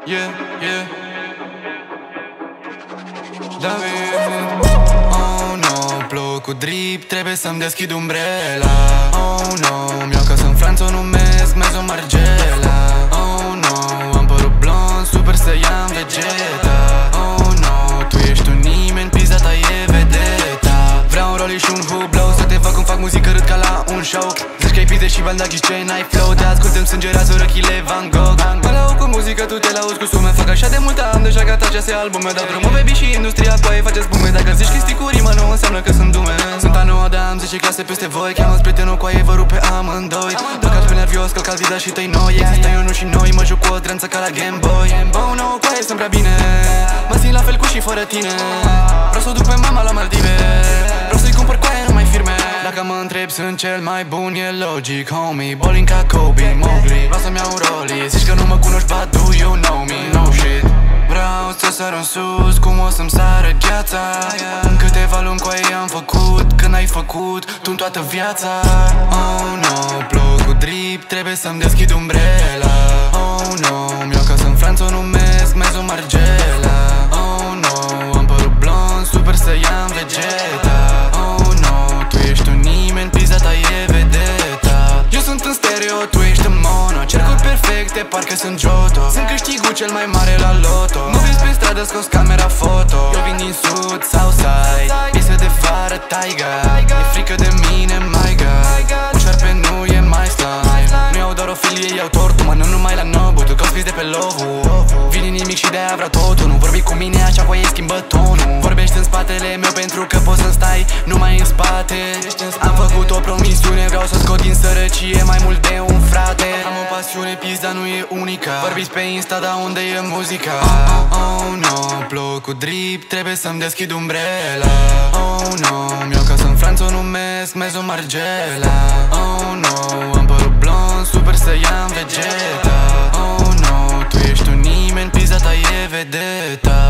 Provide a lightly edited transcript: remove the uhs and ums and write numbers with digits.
Yeah, yeah. David. Oh no, plouă cu drip, trebuie să-mi deschid umbrela. Oh no, mi-au ca să-mi Franț o numesc Mezo Margela. Oh no, am părul blond, super Saiyan Vegeta. Oh no, tu ești un nimeni, pizza ta e vedeta. Vreau un rollie și un hublou, să te văd cum fac muzică, râd ca la un show. Zici că ai pizde și bani, dar ghici ce n-ai flow. De ascult îmi sângerează urechile Van Gogh. Mă laud cu muzică, tu te lauzi cu sume. Fac așa de mult, am deja gata 6 albume. Dau drumul baby și industria coaie face spume. Dacă zici chestii cu rimă, nu înseamnă că sunt dume. Sunt a noua, dar am 10 clase peste voi. Cheamă-ți prietenul coaie, vă rupe amândoi. Păcat pe nervios, călcat vida și tăi noi. Există eu, nu și noi, mă joc cu o drență ca la Game Boy. Oh no, coaie, sunt prea bine. Mă simt la fel cu și fără tine. Vreau să o duc pe mama la Maldive. Vreau să-i cumpăr coaie, numai firme. Dacă mă întreb, sunt cel mai bun, e logic, homie. Bowling ca Kobe, Mowgli. Vreau să-mi iau un rollie. Zici că nu mă cunoști, but do you know me? No shit. Vreau să sar în sus, cum o să-mi sară gheața. În câteva luni coaie am făcut, când ai făcut tu-n toată viața. Oh no, plouă cu drip, trebuie să-mi deschid umbrela. Oh no, mi-au ca să-mi Franț o numesc Mezo Margela. Oh no, am părul blond, super Saiyan Vegeta. Oh no, tu ești un nimeni, pizza ta e vedeta. Eu sunt în stereo, tu ești în mono. Cercuri perfecte, parcă sunt Joto. Sunt câștigul cel mai mare la loto. Mă vezi pe stradă, scos camera foto. Eu vin din sud, Southside. Piese de vară, taiga. E frică de mine, my god. Un șarpe nu e mai slime. Nu iau doar o filie, iau tortul. Mănânc numai la Nobu, tu cauți de pe lovu. Vine nimic și de-aia vreau totul. Nu vorbi cu mine așa, coaie schimbă tonul. Vorbești în spatele meu pentru că poți să stai numai în spate. Am făcut o promisiune, vreau să scot din sărăcie mai mult de un frate. Am o pasiune, pizda nu e unica. Vorbiți pe Insta, dar unde e muzica? Oh no, plouă cu drip, trebuie să-mi deschid umbrela. Oh no, mi-au ca să-mi Franț o numesc Mezo Margela. Oh no, am părul blond, super Saiyan Vegeta. Oh no, tu ești un nimeni, pizza ta e vedeta.